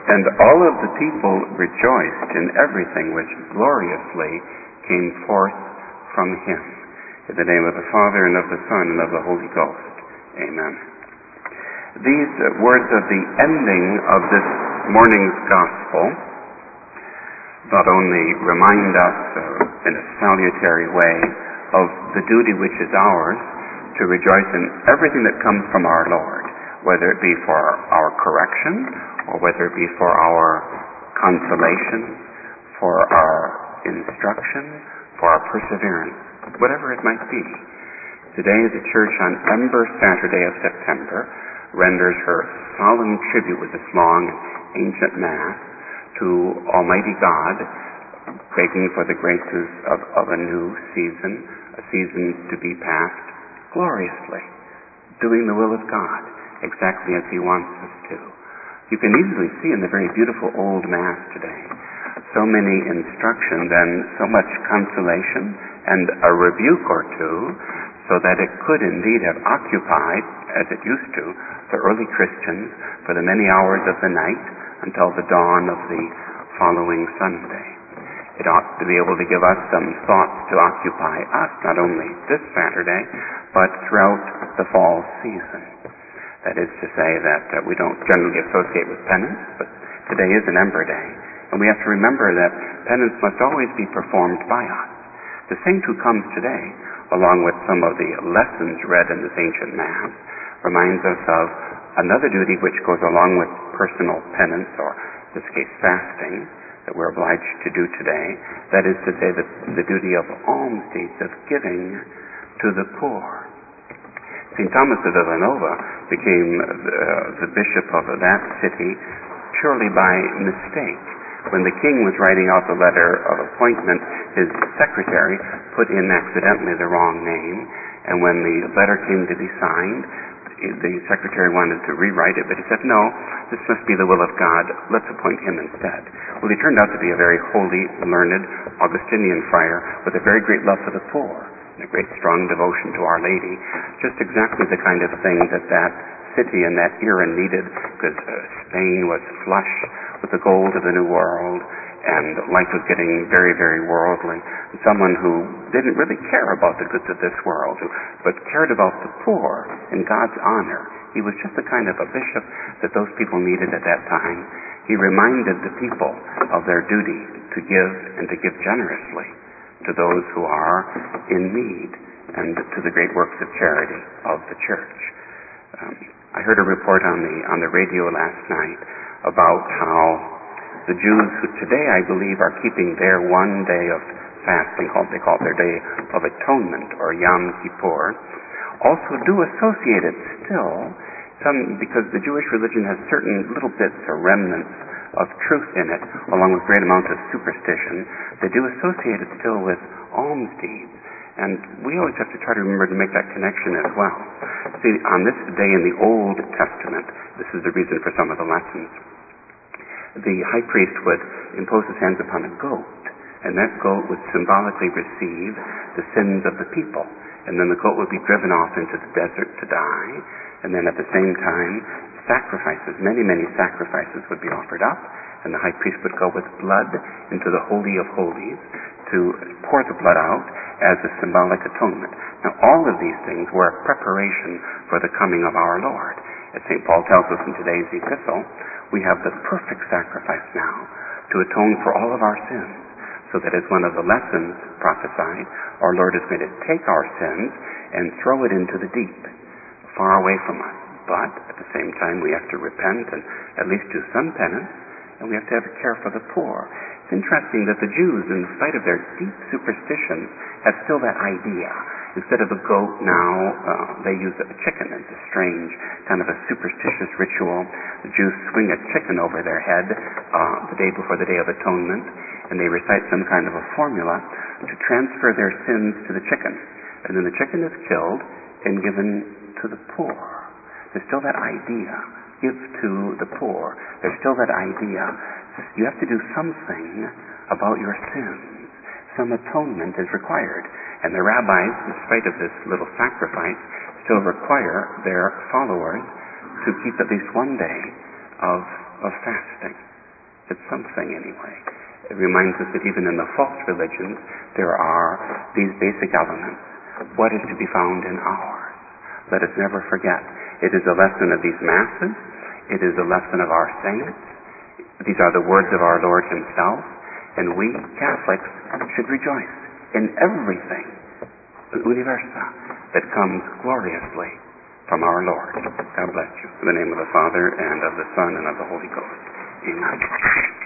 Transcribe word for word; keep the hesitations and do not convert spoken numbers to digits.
And all of the people rejoiced in everything which gloriously came forth from him. In the name of the Father, and of the Son, and of the Holy Ghost. Amen. These uh, words of the ending of this morning's Gospel not only remind us uh, in a salutary way of the duty which is ours to rejoice in everything that comes from our Lord, whether it be for our correction, or whether it be for our consolation, for our instruction, for our perseverance, whatever it might be. Today the Church on Ember Saturday of September renders her solemn tribute with this long and ancient Mass to Almighty God, begging for the graces of, of a new season, a season to be passed gloriously, doing the will of God exactly as He wants us to. You can easily see in the very beautiful old Mass today so many instructions and so much consolation and a rebuke or two, so that it could indeed have occupied, as it used to, the early Christians for the many hours of the night until the dawn of the following Sunday. It ought to be able to give us some thoughts to occupy us, not only this Saturday, but throughout the fall season. That is to say that uh, we don't generally associate with penance, but today is an Ember Day, and we have to remember that penance must always be performed by us. The saint who comes today, along with some of the lessons read in this ancient Mass, reminds us of another duty which goes along with personal penance, or in this case fasting, that we're obliged to do today. That is to say, the, the duty of alms deeds, of giving to the poor. Saint Thomas of Villanova became uh, the bishop of that city purely by mistake. When the king was writing out the letter of appointment, his secretary put in accidentally the wrong name, and when the letter came to be signed, the secretary wanted to rewrite it, but he said, no, this must be the will of God, let's appoint him instead. Well, he turned out to be a very holy, learned Augustinian friar with a very great love for the poor, and a great strong devotion to Our Lady, just exactly the kind of thing that that city and that era needed, because uh, Spain was flush with the gold of the New World, and life was getting very, very worldly. And someone who didn't really care about the goods of this world, but cared about the poor and God's honor. He was just the kind of a bishop that those people needed at that time. He reminded the people of their duty to give, and to give generously to those who are in need, and to the great works of charity of the Church. Um, I heard a report on the on the radio last night about how the Jews who today, I believe, are keeping their one day of fasting, called they call it their day of atonement, or Yom Kippur, also do associate it still, some because the Jewish religion has certain little bits or remnants of truth in it, along with great amount of superstition. They do associate it still with alms deeds. And we always have to try to remember to make that connection as well. See, on this day in the Old Testament, this is the reason for some of the lessons, the high priest would impose his hands upon a goat, and that goat would symbolically receive the sins of the people. And then the goat would be driven off into the desert to die, and then at the same time, sacrifices, many, many sacrifices would be offered up, and the high priest would go with blood into the Holy of Holies to pour the blood out as a symbolic atonement. Now, all of these things were a preparation for the coming of our Lord. As Saint Paul tells us in today's epistle, we have the perfect sacrifice now to atone for all of our sins, so that as one of the lessons prophesied, our Lord is going to take our sins and throw it into the deep, far away from us. But at the same time, we have to repent and at least do some penance, and we have to have a care for the poor. It's interesting that the Jews, in spite of their deep superstitions, have still that idea. Instead of a goat now, uh, they use a chicken. It's a strange kind of a superstitious ritual. The Jews swing a chicken over their head uh, the day before the Day of Atonement, and they recite some kind of a formula to transfer their sins to the chicken. And then the chicken is killed and given to the poor. There's still that idea. Give to the poor. There's still that idea. You have to do something about your sins. Some atonement is required. And the rabbis, in spite of this little sacrifice, still require their followers to keep at least one day of, of fasting. It's something anyway. It reminds us that even in the false religions, there are these basic elements. What is to be found in ours? Let us never forget. It is a lesson of these Masses. It is a lesson of our saints. These are the words of our Lord himself. And we, Catholics, should rejoice in everything, universa, that comes gloriously from our Lord. God bless you. In the name of the Father, and of the Son, and of the Holy Ghost. Amen.